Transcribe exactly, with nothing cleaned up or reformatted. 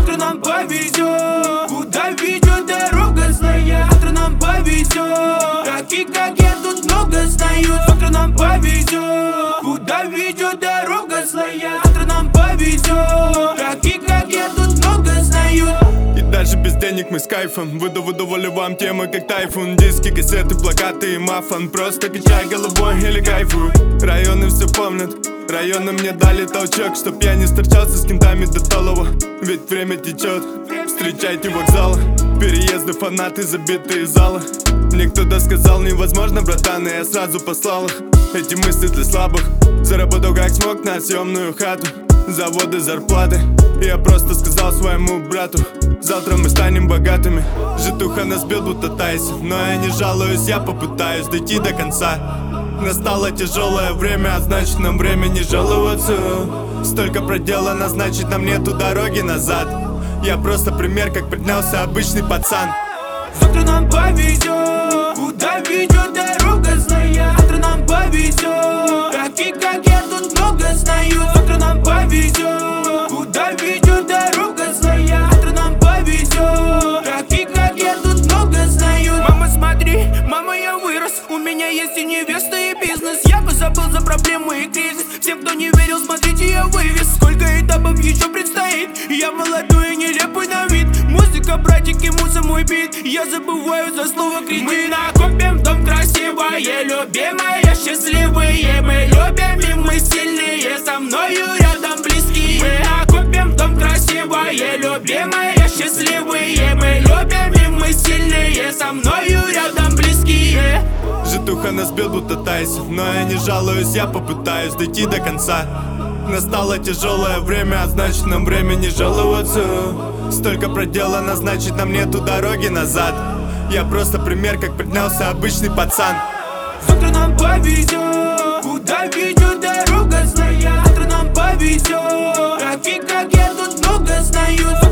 завтра нам повезет. Куда ведет дорога злая, завтра нам повезет. Таких как я тут много знают, завтра нам повезет. Куда ведет дорога злая, завтра нам повезет. Таких как я тут много знают. И даже без денег мы с кайфом Выду, выдували вам темы как тайфун. Диски, кассеты, плакаты и мафон. Просто качай головой или кайфуй. Районы все помнят, районы мне дали толчок, чтоб я не встречался с кентами до талого. Ведь время течет, встречайте вокзалы, переезды, фанаты, забитые залы. Мне кто-то сказал невозможно, братан, и я сразу послал их. Эти мысли для слабых. Заработал как смог на съемную хату, заводы, зарплаты. Я просто сказал своему брату: завтра мы станем богатыми. Житуха нас бьет будто Тайсон, но я не жалуюсь, я попытаюсь дойти до конца. Настало тяжелое время, а значит нам время не жаловаться. Столько проделано, значит нам нету дороги назад. Я просто пример, как поднялся обычный пацан. Завтра нам повезет. Куда ведет дорога злая, завтра нам повезет. Таких как я тут много знают, завтра нам повезет. Куда ведет дорога злая, завтра нам повезет. Таких как я тут много знают. Мама, смотри, мама, я вырос. У меня есть и невеста, и бизнес. Я бы забыл за проблемы и кризис. Всем, кто не верил, смотрите, я вывез. Сколько этапов еще предстоит. Я молодой и нелепый на вид. Музыка, братики, муза, мой бит. Я забываю за слово кредит. Мы накопим дом красивое, любимая, счастливые. Мы любим и мы сильные, со мною рядом близкие. Мы накопим дом красивое, любимая, счастливые. Мы любим и мы сильные, со мною рядом близкие. Житуха нас бьет будто Тайсон, но я не жалуюсь, я попытаюсь дойти до конца. Настало тяжелое время, а значит нам время не жаловаться. Столько проделано, значит нам нету дороги назад. Я просто пример, как поднялся обычный пацан. Завтра нам повезет. Куда ведет дорога злая, завтра нам повезет. Таких как я тут много знают.